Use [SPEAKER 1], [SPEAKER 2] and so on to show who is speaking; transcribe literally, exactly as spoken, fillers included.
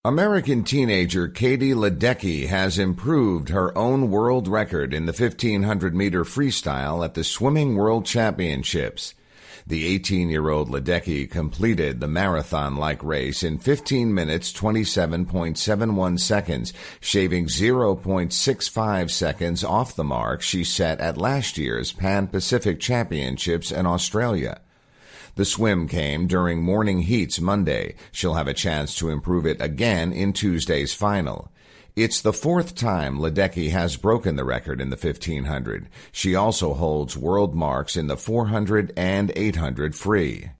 [SPEAKER 1] American teenager Katie Ledecky has improved her own world record in the fifteen hundred meter freestyle at the Swimming World Championships. The eighteen-year-old Ledecky completed the marathon-like race in fifteen minutes, twenty-seven point seven one seconds, shaving zero point six five seconds off the mark she set at last year's Pan-Pacific Championships in Australia. The swim came during morning heats Monday. She'll have a chance to improve it again in Tuesday's final. It's the fourth time Ledecky has broken the record in the fifteen hundred. She also holds world marks in the four hundred and eight hundred free.